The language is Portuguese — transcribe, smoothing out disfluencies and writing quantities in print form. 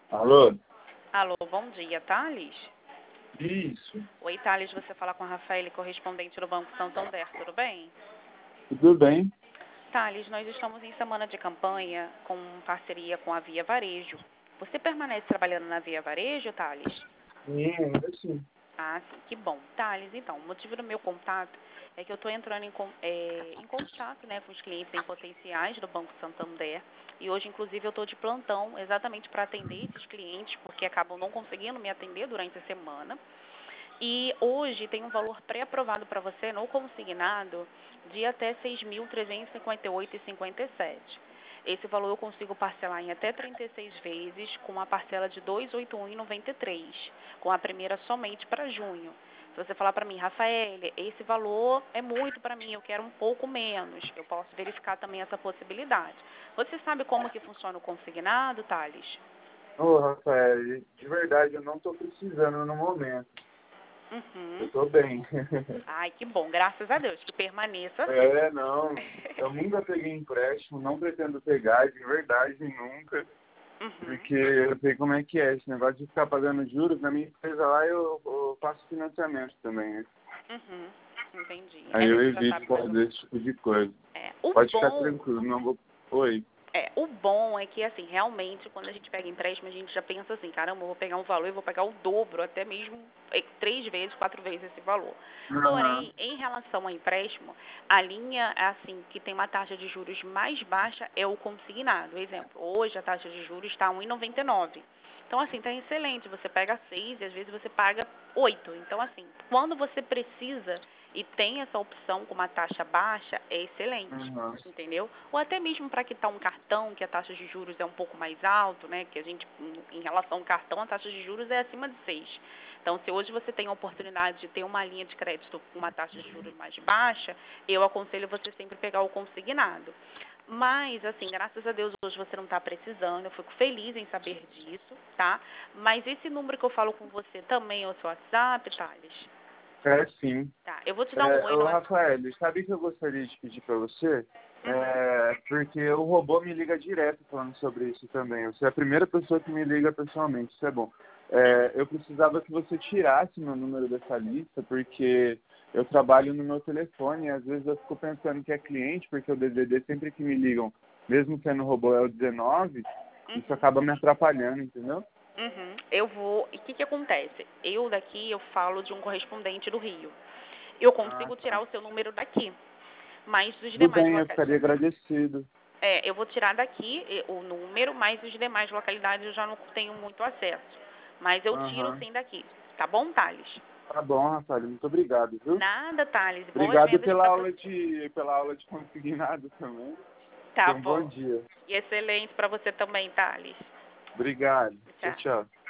Alô? Alô, bom dia, Thales? Isso. Oi, Thales, você fala com a Rafaela, correspondente do Banco Santander, tudo bem? Tudo bem? Thales, nós estamos em semana de campanha com parceria com a Via Varejo. Você permanece trabalhando na Via Varejo, Thales? Sim, ainda sim. Ah, sim, que bom. Thales, então, o motivo do meu contato é que eu estou entrando em contato, né, com os clientes em potenciais do Banco Santander e hoje, inclusive, eu estou de plantão exatamente para atender esses clientes, porque acabam não conseguindo me atender durante a semana. E hoje tem um valor pré-aprovado para você no consignado de até R$ 6.358,57. Esse valor eu consigo parcelar em até 36 vezes, com a parcela de R$ 281,93, com a primeira somente para junho. Se você falar para mim, Rafael, esse valor é muito para mim, eu quero um pouco menos, eu posso verificar também essa possibilidade. Você sabe como que funciona o consignado, Thales? Ô, Rafael, de verdade, eu não tô precisando no momento. Eu Uhum. tô bem. Ai, que bom, graças a Deus, que permaneça assim. Não. Eu nunca peguei empréstimo, não pretendo pegar, de verdade, nunca. Uhum, Porque eu sei como é que é esse negócio de ficar pagando juros. Na minha empresa lá eu faço financiamento também, né? uhum, entendi. Aí eu Você já evito sabe mais ou fazer menos. esse tipo de coisa. O Pode ficar bom tranquilo, não vou... Oi. o bom é que, assim, realmente, quando a gente pega empréstimo, a gente já pensa assim, caramba, eu vou pegar um valor e vou pagar o dobro, até mesmo 3 vezes, 4 vezes esse valor. Aham. Porém, em relação ao empréstimo, a linha, assim, que tem uma taxa de juros mais baixa é o consignado. Exemplo, hoje a taxa de juros está 1,99. Então, assim, tá excelente. Você pega 6 e às vezes você paga 8. Então, assim, quando você precisa e tem essa opção com uma taxa baixa, é excelente, Aham. entendeu? Ou até mesmo para quitar um cartão, que a taxa de juros é um pouco mais alto, né? Que a gente, em relação ao cartão, a taxa de juros é acima de 6. Então, se hoje você tem a oportunidade de ter uma linha de crédito com uma taxa de juros mais baixa, eu aconselho você sempre pegar o consignado. Mas, assim, graças a Deus, hoje você não está precisando, eu fico feliz em saber disso, tá? Mas esse número que eu falo com você também é o seu WhatsApp, Thales? É sim. Tá, eu vou te dar um oi no Ô, WhatsApp. Rafael, sabe o que eu gostaria de pedir para você? Uhum. Porque o robô me liga direto falando sobre isso também. Você é a primeira pessoa que me liga pessoalmente, isso é bom. Eu precisava que você tirasse meu número dessa lista, porque eu trabalho no meu telefone e às vezes eu fico pensando que é cliente, porque o DDD sempre que me ligam, mesmo sendo robô é o 19, isso Uhum. acaba me atrapalhando, entendeu? Uhum. Eu vou. E o que acontece? Eu daqui eu falo de um correspondente do Rio. Eu Ah, consigo tirar tá. o seu número daqui. Mas os Tudo demais bem, eu locais. ficaria agradecido. Eu vou tirar daqui o número, mas os demais localidades eu já não tenho muito acesso. Mas eu tiro Aham. sim daqui. Tá bom, Thales? Tá bom, Rafael, muito obrigado, viu? Nada, Thales. Boas Obrigado vendas para você. pela aula de consignado também. Tá Tenha um bom bom. dia. E excelente para você também, Thales. Obrigado. Tchau, Tchau. tchau.